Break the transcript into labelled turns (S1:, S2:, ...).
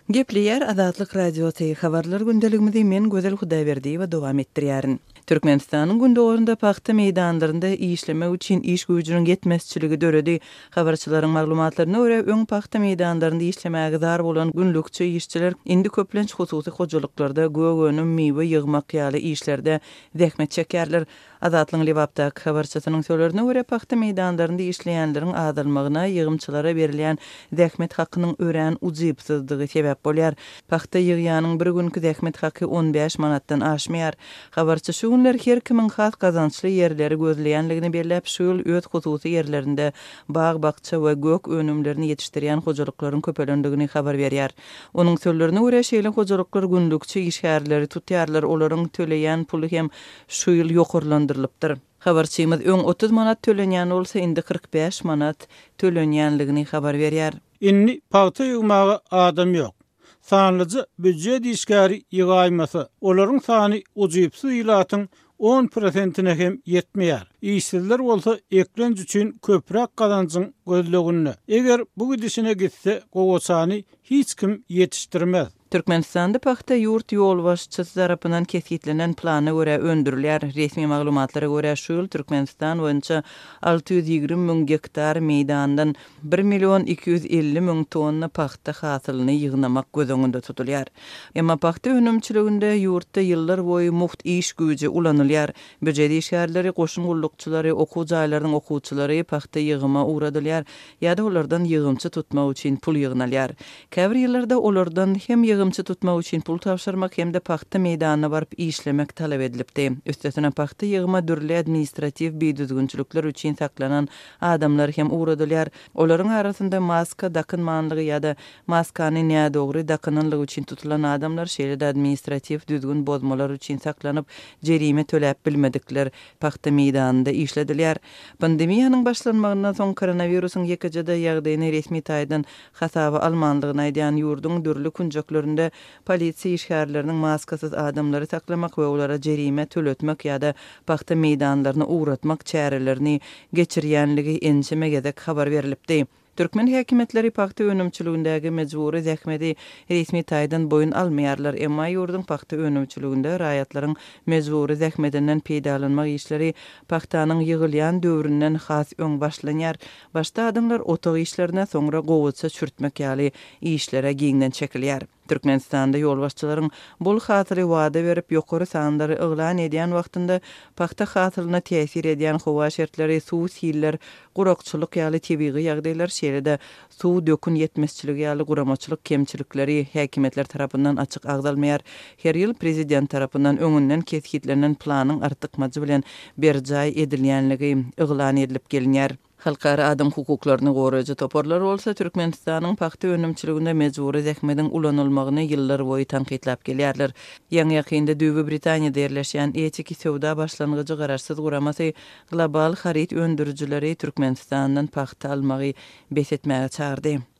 S1: Gepleyer Azatlyk Radiosu habarlar gündeligimizi men Gözel Hudaýberdi we dowam etdirýärin. Türkmenistanyň gündogorunda paxta meýdanlarynda işleme üçin iş güýjüniň yetmezçiligi döredi. Habarçylaryň maglumatlaryna görä, öň paxta meýdanlarynda işlemäge zar bolan günlükçi işçiler indi köplenç hususy hojalyklarda gögönüm meýwe ýygmak ýaly işlerde zähmet çekýärler. Azatlyň Libapdak habarçysynyň söýlerine görä, paxta meýdanlarynda işleýänleriň azalmagyna ýygymçylara berilýän zähmet hakynyň örän uzypsyzdygy sebäp bolýar. Paxta ýygýanyň bir günkü zähmet haky 15 manatdan aşmaýar. Habarçy şu günler her kimin has kazançly ýerleri gözleýänligini belläp, şu ýyl öz hususy ýerlerinde bag, bakça we gök önümlerini ýetişdirýän hojalyklaryň köpelendigini habar berýär. Onuň söýlerine görä, şeýle hojalyklar günlükçi işgärleri tutýarlar, olaryň töleýän puly hem şu ýyl ýokurlandyrylypdyr. Habarçymyz öň 30 manat tölenýän bolsa, indi 45 manat tölenýänligini habar berýär.
S2: Inni paxta ýygmagy adam ýok. Sanlyjy büdjet işgäri ýygaýmasy, olaryň sany uzypsy ýylatyň 10%-ne hem ýetmeýär. İşsizler bolsa eklenç üçin köprek kazançyň gözlegini. Eger bu gidişine gitse, gowaçany hiç kim ýetişdirmez.
S1: Türkmenistanda paxta ýurt ýol başçysy tarapyndan kesgitlenen plana görä öndürilýär. Resmi maglumatlara görä, şu ýyl Türkmenistan boýunça 620 000 hektar meýdandan 1.250 000 tonna paxta hasylyny ýygnamak gözüňde tutulýar. Emma paxta önümçiliginde ýurtda ýyllar boýy muht iş güýji ulanylýar. Büdjet işgärleri, goşun gullukçylary, okuw jaýlarynyň okuwçylary paxta ýygyma uğradylýar ýa-da olardan ýygymçy tutmak üçin pul ýygnalýar. Käbir ýyllarda olardan hem ýygymçy tutmak üçin pul tapşyrmak hem de paxta meýdanyna baryp işlemek talap edilipdi. Üstesine paxta ýygyma dürli administrativ beýdüzgünçilikler üçin saklanan adamlar hem uğradylýar. Olaryň arasynda maska dakynmanlygy ýa-da maskany näme dogry dakynanlygy üçin tutulan adamlar, şeýle administrativ düzgün bozmalar üçin saklanyp jerime töläp bilmedikler paxta meýdanynda işledilýär. Pandemiýanyň başlanmagyndan soň koronawirusyň ýekejede ýagdaýyny resmi taýdan hasaba almanlygyny aýdýan ýurdun dürli kunjaklarynda polisiýa işgärleriniň maskasyz adamlary saklamak we olara jerime töletmek ýa-da paxta meýdanlaryna uğratmak çärelerini geçirýänligi ençemegedek habar berilipdi. Türkmen häkimetleri paxta önümçiligindägi mejburi zähmeti resmi taýdan boyun almaýarlar. Emma ýurdun paxta önümçiliginde raýatlaryň mejburi zähmetinden peýdalanmak işleri paxtanyň ýygylýan döwründen has öň başlanýar. Başda adamlar otagy işlerine, soňra gowuça çürtmek ýaly işlere giňden çekilýär. Türkmenistanda ýolbaşçylaryň bol hatyry wada berip ýokary sandary yglan edýän wagtynda paxta hatyryna täsir edýän howa şertleri, suw siller, gurakçylyk ýaly tebigy ýagdaýlar, şeýle-de suw dökün ýetmezçiligi ýaly guramaçylyk kemçilikleri häkimetler tarapyndan açyk agdalmaýar. Her ýyl prezident tarapyndan öňünden kesgitlenen planyň artykmajy bilen berjaý edilýänligi yglan edilip gelinýär. Halkara adam hukuklaryny goraýjy toporlar bolsa, Türkmenistanyň paxta önümçiliginde mejburi zähmetiň ulanylmagyny ýyllar boýy tanqidlap gelýärler. Ýa-ni ýakynda Düýbi Britaniýada ýerleşýän etik sowda başlangyjy gararsyz guramasy global harit öndürüjileri Türkmenistandan paxta almagy besetmäge çağırdy.